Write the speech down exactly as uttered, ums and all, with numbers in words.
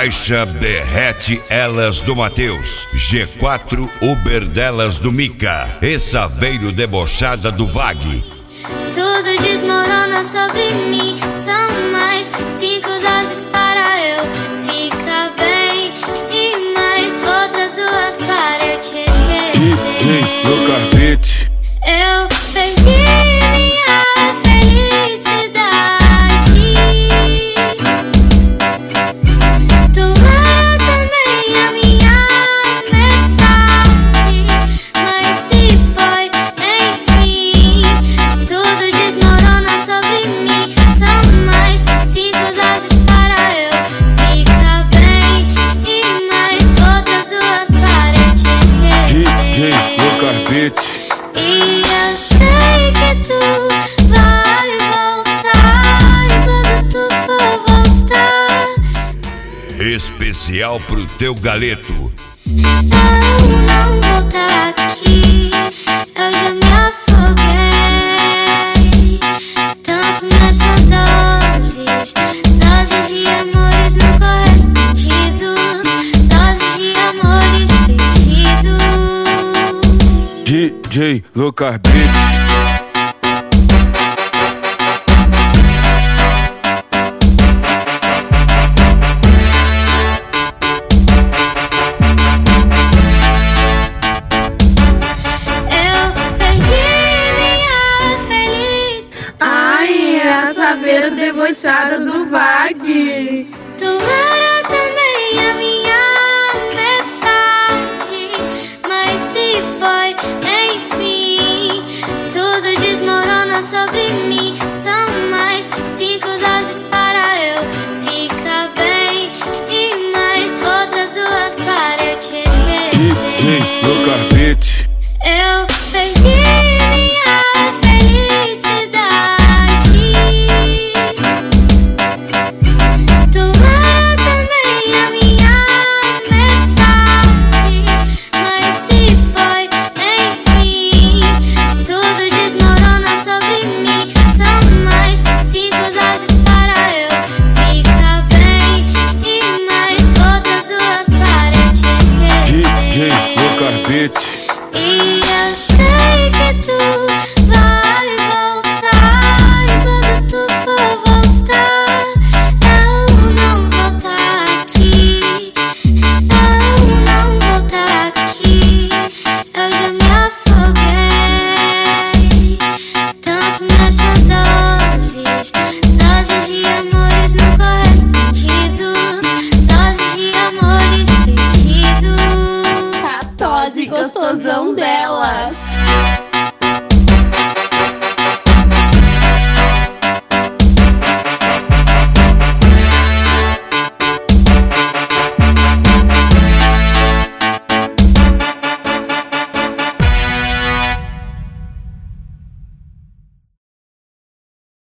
Baixa Derrete Elas do Matheus, G quatro Uber delas do Mica, e Saveiro Debochada do Vag. Tudo desmorona sobre mim, são mais cinco doses para eu ficar bem e mais outras duas para eu te esquecer. No carpete eu perdi minha felicidade. Tu era também a minha metade, mas se foi, enfim. Tudo desmorona sobre mim, são mais cinco doses para eu ficar bem e mais outras duas para eu te esquecer. no carpete. E eu sei que tu vai voltar, e quando tu for voltar, Especial pro teu galeto. eu não vou tá aqui. Eu já me afoguei tanto nessas doses, doses de amores não correspondidos, doses de amores perdidos. D J no carpete. Saveiro Debochada do Vag. Tu era também a minha metade, mas se foi, enfim. Tudo desmorona sobre mim, são mais cinco doses para eu ficar bem e mais outras duas para eu te esquecer. No carpete. Eu perdi minha felicidade. Tu era também a minha metade, mas se foi, enfim. Tudo desmorona sobre mim, são mais cinco doses para eu ficar bem e mais outras duas para eu te esquecer. No carpete. E eu sei que tu vai voltar, e quando tu for voltar, eu não vou tá aqui. Eu não vou tá aqui. Eu já me afoguei tanto nessas doses, doses de amores não correspondidos, doses de amores perdidos. Catose gostosão delas.